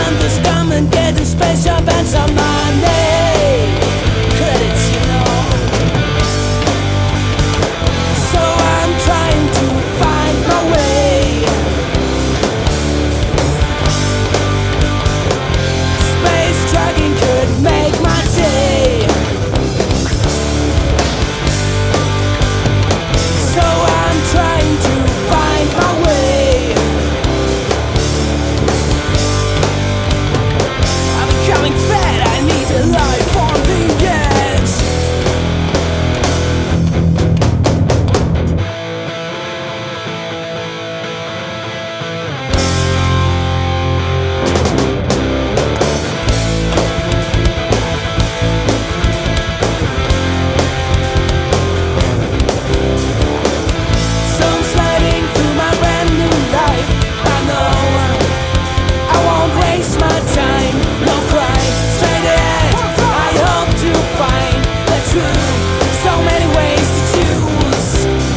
I'm just coming, getting space job and some money. Credits, you know. So I'm trying to find my way. Space trucking could make my day. So I'm trying to find my way. I'm becoming fat, I need a life on the edge. So I'm sliding through my brand new life. I know I won't waste my time. No crime, straight ahead. I hope to find the truth. So many ways to choose.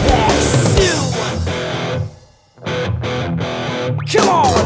Come on.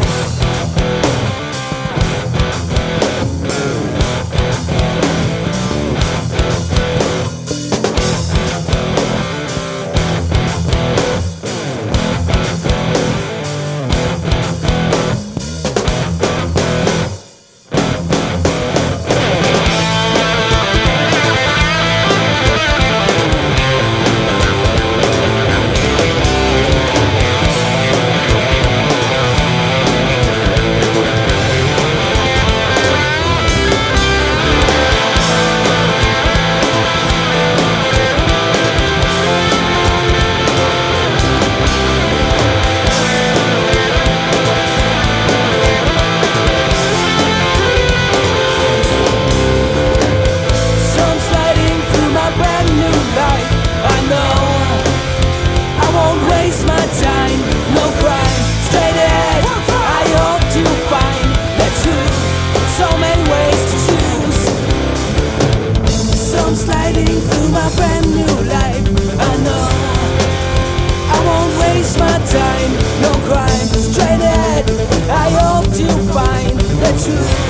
So I'm sliding through my brand new life. I know I won't waste my time. No crime, straight ahead. I hope to find the truth. So many ways to choose. So I'm sliding through my brand new life. I know I won't waste my time. No crime, straight ahead. I hope to find the truth.